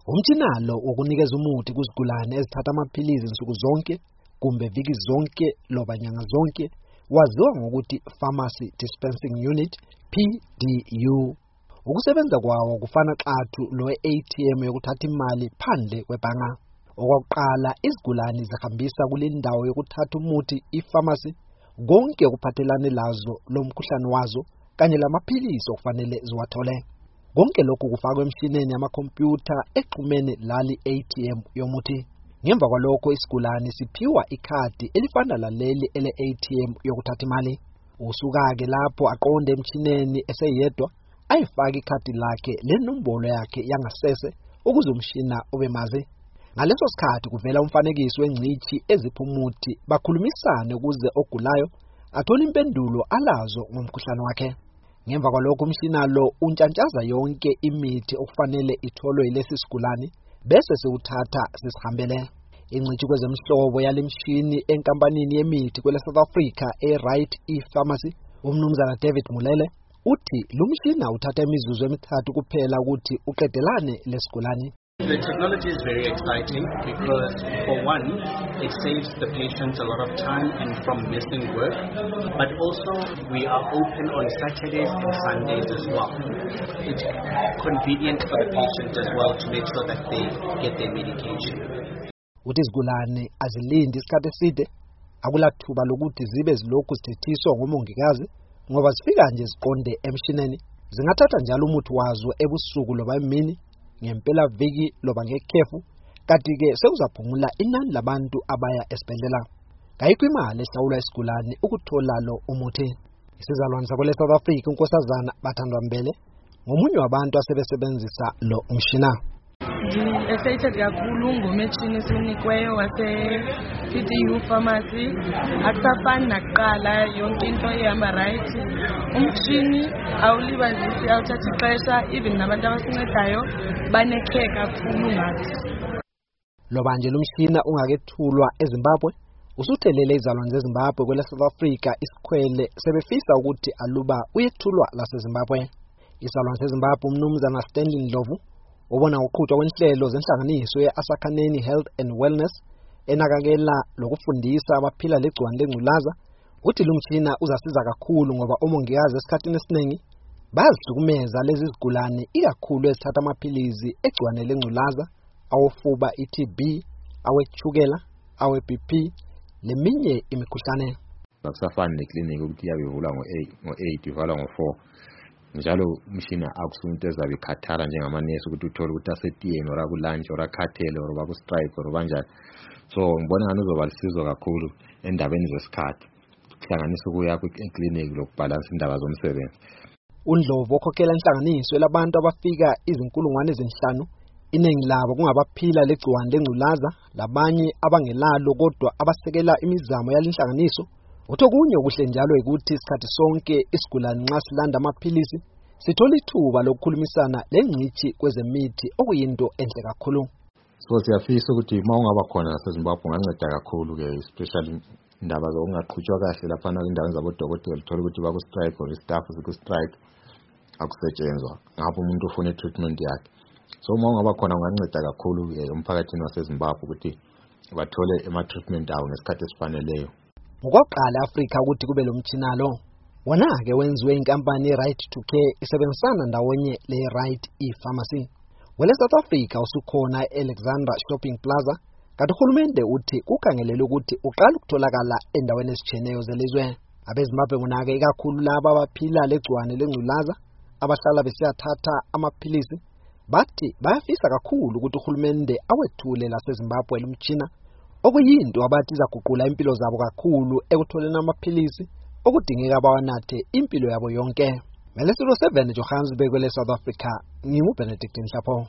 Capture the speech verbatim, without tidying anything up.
Umthinalo wokunikeza umuthi kuzigulane ezithatha amaphilizi insuku zonke kumbe viki zonke loba nyanga zonke waziwa ngokuthi Pharmacy Dispensing Unit P D U. Ukusebenza kwawo kufana xathu lo-A T M yokuthatha imali phandle kwebhanga. Okokuqala izigulane zihambisa kulindawo yokuthatha umuthi i-pharmacy konke okuphathelane lazo lomkhuhlane wazo kanye lamaphilisi okufanele ziwathole. Konke lokhu kufakwa emshineni yamakhompyutha exhumene lali A T M yomuthi. Ngemva kwalokho isigulane siphiwa ikhadi elifana laleli ele-A T M yokuthatha imali. Usuka-ke lapho aqonde emshineni eseyedwa ayifaka ikhadi lakhe lenombolo yakhe yangasese ukuze umshina ube mazi. Ngaleso sikhathi kuvela umfanekiso wengcithi ezipha umuthi bakhulumisane ukuze ogulayo athole impendulo alazo ngomkhuhlane wakhe. Ngemva kwalokho umshina lo untshantshaza yonke imithi okufanele itholwe yilesi sigulane bese sewuthatha sisihambele. Ingcithi kwezemhlobo yalemshini enkampanini yemithi kwele South Africa e-Right e-Pharmacy umnumzana David Mulele uthi lumshina uthatha imizuzu emithathu kuphela ukuthi uqedelane lesigulane. The technology is very exciting because, for one, it saves the patients a lot of time and from missing work, but also we are open on Saturdays and Sundays as well. It's convenient for the patient as well to make sure that they get their medication. Uthi izigulane azilindi isikhathi eside, akulathuba lokuthi zibe zilokhu zithethiswa ngomongikazi ngoba zifika nje ziqonde emshineni. Zingathatha njalo umuthi wazo ebusuku loba emini, ngempela viki loba ngekhefu, kanti ke sekuzaphungula inani labantu abaya esibhedlela. Kayikho imali ehlawulwa isigulane ukuthola lo umuthi. Isizalwane sakwele South Africa unkosazana Bathandwa Mbele ngomunye wabantu asebesebenzisa lo umshina. Ndi-excited kakhulu ngomethini esinikweyo wase-P D U Pharmacy. Akusafani nakuqala, yonke into ihamba right. Umshini awulibazisi, awuthatha ixesha, even nabantu abasincedayo banekhe kakhulu ngathi. Loba nje lumshina ungakethulwa eZimbabwe, usuthelele izalwane zeZimbabwe kwele South Africa isikhwele sebefisa ukuthi aluba uyethulwa laseZimbabwe. Izalwane zeZimbabwe umnumzana Stanley Ndlovu ubona uqhutshwa kwenhlelo zenhlanganiso ye-Asakhaneni Health and Wellness enakekela lokufundisa abaphila legciwane lengculaza uthi lumtshina uzasiza kakhulu ngoba omongikazi esikhathini esiningi bazihlukumeza lezi zigulane ikakhulu ezithatha amaphilizi egciwane lengculaza, awofuba i-T B, awechukela, awe-B P leminye imikhuhlane. Akusafani neklinikhi ukuthi yabe ivulwa ngo-eight ivalwa ngo-four. Njalo umshina akusunto ezabe ikhathala njengamanesi ukuthi uthole ukuthi asetiyeni ora kulunch ora khathele ora ku strike ora kanjani. So ngibona ngani uzoba lisizo kakhulu endabeni zesikhathi kuhlanganisa ukuya ku-clinic lokubhalansa indaba zomsebenzi. uNdlovu okhokhela inhlanganiso labantu abafika izinkulungwane ezinhlanu, iningi labo kungabaphila legciwane lengculaza, labanye abangelalo kodwa abasekela imizamo yalinhlanganiso. Uthokunye okuhle njalo ukuthi isikhathi sonke isigulane nxa silanda amaphilisi sithola ithuba lokukhulumisana lengcithi kwezemithi okuyinto enhle kakhulu. So siyafisa ukuthi mawungaba khona naseZimbabwe unganceda kakhulu ke, especially indaba zokungaqhutshwa kahle lapha endaweni zabodokotela, uthola ukuthi baku strike or staff siku strike akusetshenzwa ngapho umuntu ufuna treatment yakhe. So mawungaba khona unganceda kakhulu ke umphakathini waseZimbabwe ukuthi bathole ama treatment awo ngesikhathi esifaneleyo. Ngokuqala Africa ukuthi kube lo mtshina lo wona ke wenziwe inkampani Right to Care isebenzisana ndawonye le Right e-Pharmacy. Wele South Africa usukhona Alexandra Shopping Plaza, kanti uhulumende uthi kukhangelele ukuthi uqala ukutholakala endaweni ezitsheneyo zelizwe. AbeZimbabwe ngonake ikakhulu laba abaphila legciwane lengculaza abahlala besiyathatha amaphilisi bathi bayafisa kakhulu ukuthi uhulumende awethule laseZimbabwe lumtshina okuyinto abathi izaguqula impilo zabo kakhulu ekutholeni amaphilisi okudingeka bawanathe impilo yabo yonke. Melesilo seven Johannesburg kwele South Africa, ngingu Benedict Nhlapho.